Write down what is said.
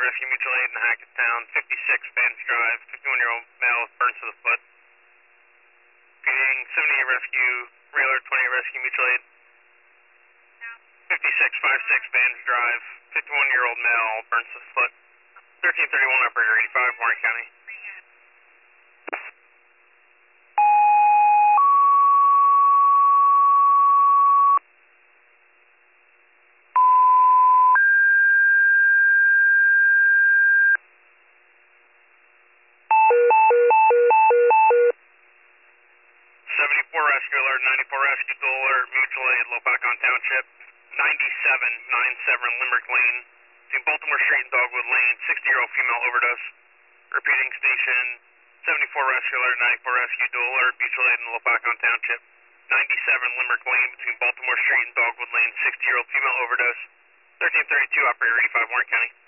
Rescue Mutual Aid in Hackettstown, 56 Vans Drive, 51-year-old male with burns to the foot. Repeating, 78 Rescue, Railer 28 Rescue Mutual Aid. 5656 Vans Drive, 51-year-old male, burns to the foot. 1331 Operator 85, Warren County. 74 Rescue Alert, 94 Rescue Dual Alert, Mutual Aid, Lopakon Township, 9797 Limerick Lane, between Baltimore Street and Dogwood Lane, 60-year-old female overdose. Repeating station, 74 Rescue Alert, 94 Rescue Dual Alert, Mutual Aid in Lopakon Township, 97 Limerick Lane, between Baltimore Street and Dogwood Lane, 60-year-old female overdose. 1332 Operator 85, Warren County.